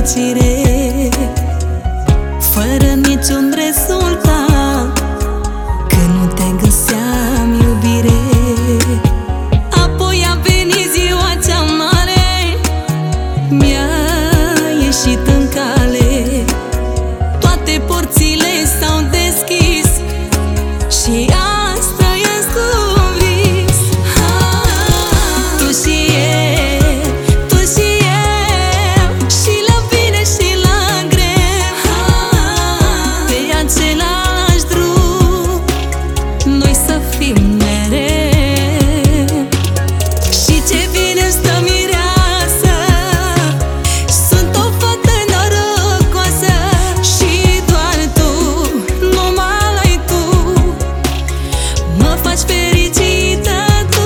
fericire, fără niciun rezultat, când nu te găseam iubire. Apoi a venit ziua cea mare, mi-a ieșit în cale, toate porțile s-au deschis și azi trăiesc un vis. Tu și eu, tu și eu, și la bine și la greu, pe același drum noi să fim mereu. Și ce bine stă mireasă, sunt o fată norocoasă, și doar tu, numai tu, mă faci fericită tu.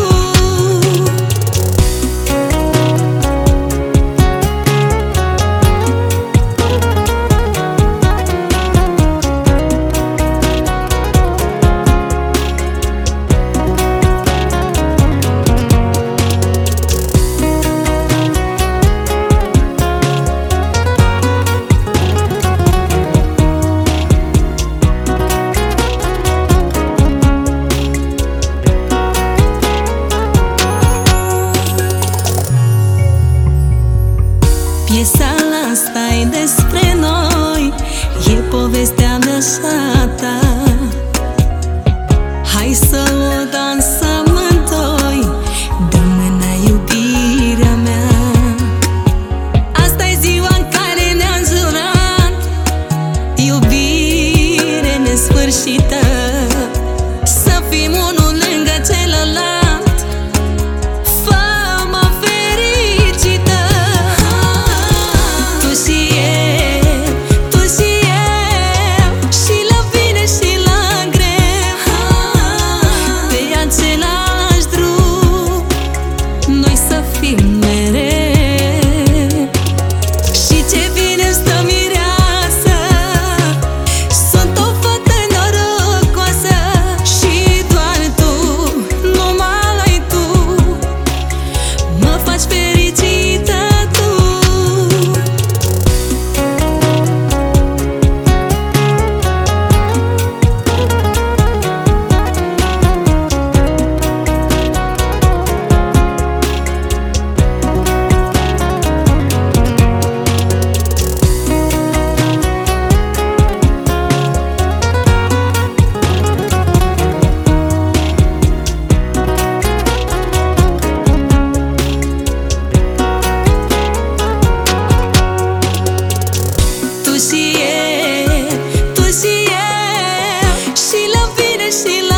Piesa asta e despre noi, e povestea de așa ta. Hai să o dansăm în doi, dă mâna, iubirea mea. Asta e ziua în care ne-am jurat iubire nesfârșită, să fim unul lângă celălalt, fă-mă fericită. Tu și eu, tu și eu, și la bine și la greu, pe același drum noi să fim mereu. Și ce bine stă mireasă, sunt o fată norocoasă, și doar tu, numai tu, mă faci fericită tu. Tu și eu, tu și eu, și la bine și la